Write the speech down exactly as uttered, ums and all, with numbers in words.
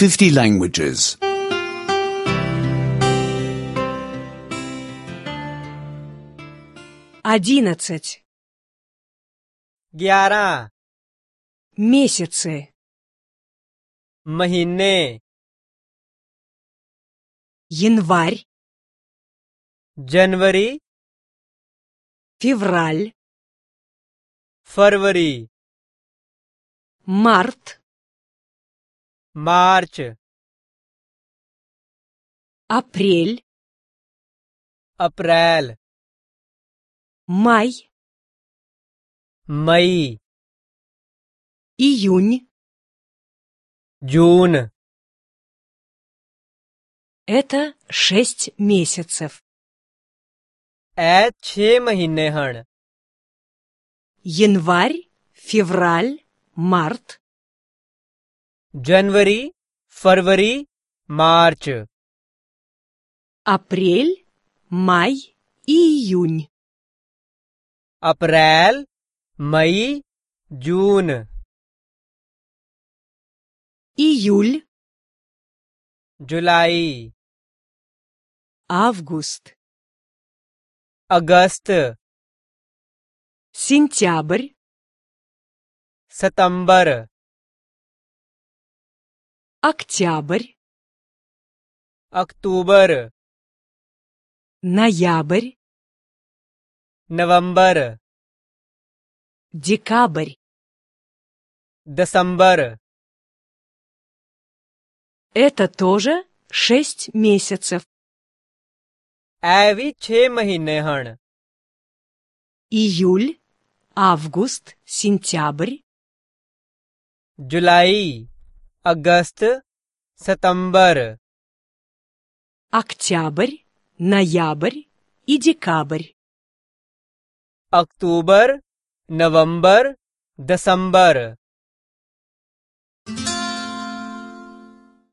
fifty languages. Одиннадцать. ग्यारह Месяцы. महीने Январь, जनवरी февраль, फरवरी март, मार्च апрель, अप्रैल май, मई июнь. जून Это шесть месяцев. ए छे महीने हन Январь, февраль, март, जनवरी फरवरी मार्च апрель, май и июнь. अप्रैल मई जून Июль, जुलाई август, अगस्त сентябрь, सितंबर октябрь, अक्टूबर ноябрь, नवंबर декабрь. दिसंबर Это тоже шесть месяцев. ए भी छे महीने हन Июль, август, сентябрь, जुलाई अगस्त सितंबर октябрь, ноябрь и декабрь. अक्टूबर नवंबर दिसंबर